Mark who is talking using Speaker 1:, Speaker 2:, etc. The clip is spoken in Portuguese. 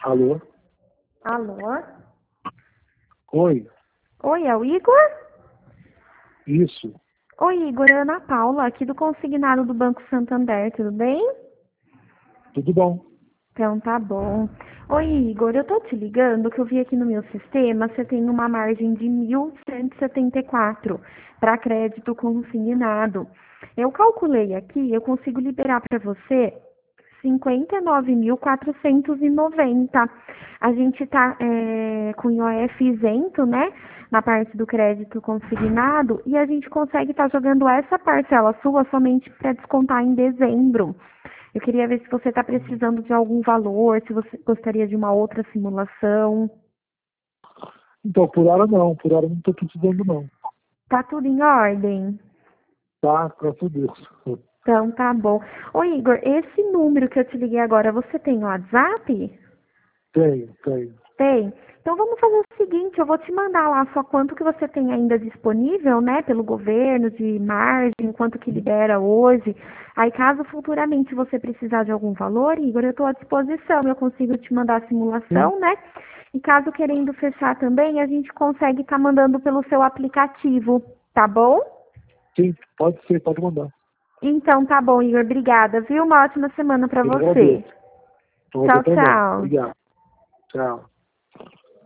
Speaker 1: Alô?
Speaker 2: Alô?
Speaker 1: Oi,
Speaker 2: Oi, é o Igor?
Speaker 1: isso.
Speaker 2: Oi, Igor, é a Ana Paula, aqui do consignado do Banco Santander, tudo bem?
Speaker 1: Tudo bom?
Speaker 2: Então tá bom. Oi, Igor, eu tô te ligando que eu vi aqui no meu sistema, você tem uma margem de 1.174 para crédito consignado. Eu calculei aqui, eu consigo liberar para você 59.490. A gente tá com IOF isento, né? Na parte do crédito consignado, e a gente consegue estar jogando essa parcela sua somente para descontar em dezembro. Eu queria ver se você está precisando de algum valor, se você gostaria de uma outra simulação.
Speaker 1: Então, por hora não estou precisando não.
Speaker 2: Tá tudo em ordem?
Speaker 1: Tá, graças a Deus.
Speaker 2: Então tá bom. Ô Igor, esse número que eu te liguei agora, você tem o WhatsApp?
Speaker 1: Tenho.
Speaker 2: Tem. Então vamos fazer o seguinte, eu vou te mandar lá só quanto que você tem ainda disponível, né, pelo governo, de margem, quanto que libera hoje. Aí caso futuramente você precisar de algum valor, Igor, eu estou à disposição, eu consigo te mandar a
Speaker 1: Sim,
Speaker 2: simulação, né? E caso querendo fechar também, a gente consegue estar mandando pelo seu aplicativo, tá bom?
Speaker 1: sim, pode ser, pode mandar.
Speaker 2: Então tá bom, Igor, obrigada, viu? Uma ótima semana para
Speaker 1: Eu
Speaker 2: você.
Speaker 1: agradeço. Você
Speaker 2: Tchau,
Speaker 1: também.
Speaker 2: tchau.
Speaker 1: Obrigado. Tchau.